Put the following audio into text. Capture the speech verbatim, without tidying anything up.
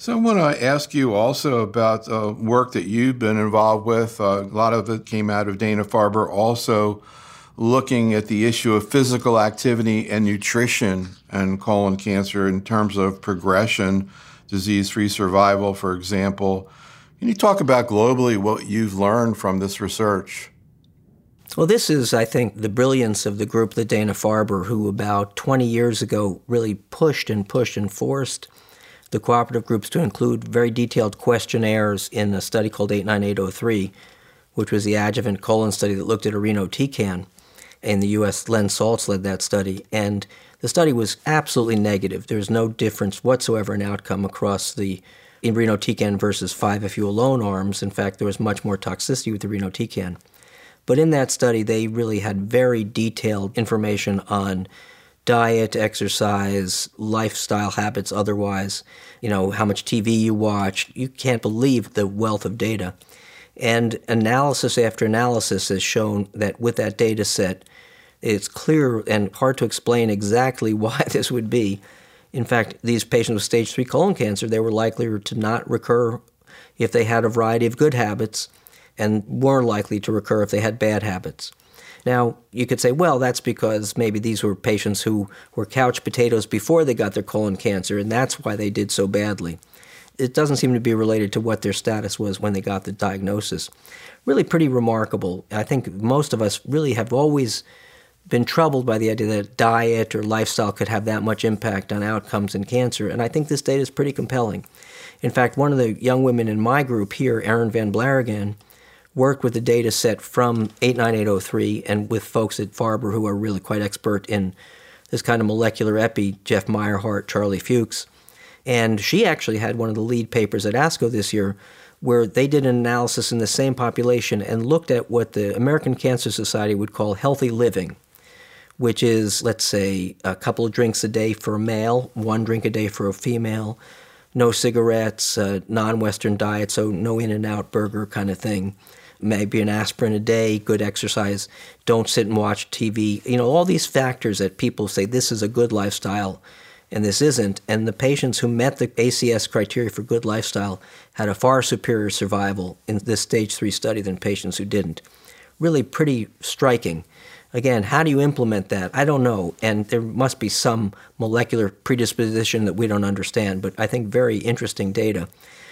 So I want to ask you also about uh, work that you've been involved with. Uh, a lot of it came out of Dana-Farber, also looking at the issue of physical activity and nutrition and colon cancer in terms of progression, disease-free survival, for example. Can you talk about globally what you've learned from this research? Well, this is, I think, the brilliance of the group, the Dana-Farber, who about twenty years ago really pushed and pushed and forced the cooperative groups to include very detailed questionnaires in a study called eight nine eight oh three, which was the adjuvant colon study that looked at irinotecan. In the U S, Len Saltz led that study, and the study was absolutely negative. There was no difference whatsoever in outcome across the irinotecan versus five F U alone arms. In fact, there was much more toxicity with irinotecan. But in that study, they really had very detailed information on diet, exercise, lifestyle habits otherwise, you know, how much T V you watch. You can't believe the wealth of data. And analysis after analysis has shown that with that data set, it's clear and hard to explain exactly why this would be. In fact, these patients with stage three colon cancer, they were likely to not recur if they had a variety of good habits and more likely to recur if they had bad habits. Now, you could say, well, that's because maybe these were patients who were couch potatoes before they got their colon cancer, and that's why they did so badly. It doesn't seem to be related to what their status was when they got the diagnosis. Really pretty remarkable. I think most of us really have always been troubled by the idea that diet or lifestyle could have that much impact on outcomes in cancer, and I think this data is pretty compelling. In fact, one of the young women in my group here, Erin Van Blarigan, worked with the data set from eight nine eight oh three and with folks at Farber who are really quite expert in this kind of molecular epi, Jeff Meyerhart, Charlie Fuchs. And she actually had one of the lead papers at ASCO this year where they did an analysis in the same population and looked at what the American Cancer Society would call healthy living, which is, let's say, a couple of drinks a day for a male, one drink a day for a female, no cigarettes, uh, non-Western diet, so no In-N-Out burger kind of thing, maybe an aspirin a day, good exercise, don't sit and watch T V. You know, all these factors that people say this is a good lifestyle and this isn't. And the patients who met the A C S criteria for good lifestyle had a far superior survival in this stage three study than patients who didn't. Really pretty striking. Again, how do you implement that? I don't know, and there must be some molecular predisposition that we don't understand, but I think very interesting data.